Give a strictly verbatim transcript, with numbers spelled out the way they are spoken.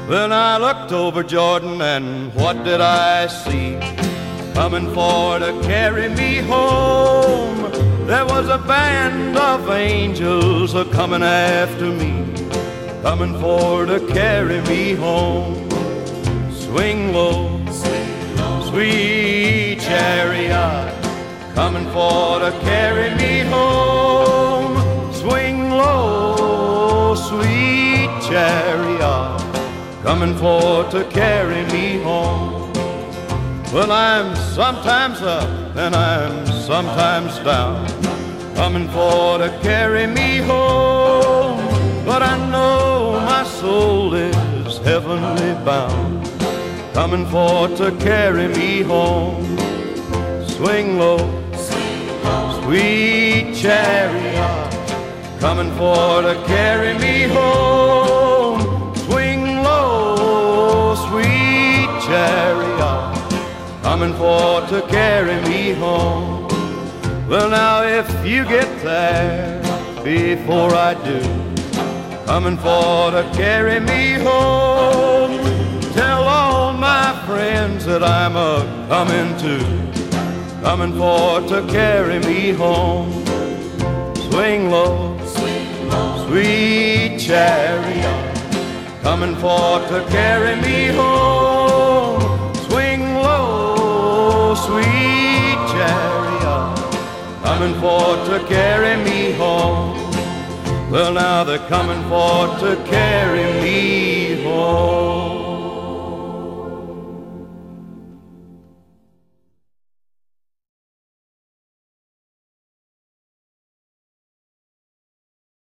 Then I looked over Jordan, and what did I see? Coming for to carry me home, there was a band of angels a-coming after me, coming for to carry me home. Swing low, sweet chariot, coming for to carry me home. Swing low, sweet chariot, coming for to carry me home. Well, I'm sometimes up and I'm sometimes down, coming for to carry me home. But I know my soul is heavenly bound, coming for to carry me home. Swing low, sweet chariot, coming for to carry me home. Swing low, sweet chariot, coming for to carry me home. Well, now if you get there before I do, coming for to carry me home, tell all my friends that I'm a-coming too, coming for to carry me home. Swing low, sweet chariot, coming for to carry me home. Swing low, sweet chariot, coming for to carry me home. Well, now they're coming for to carry me home.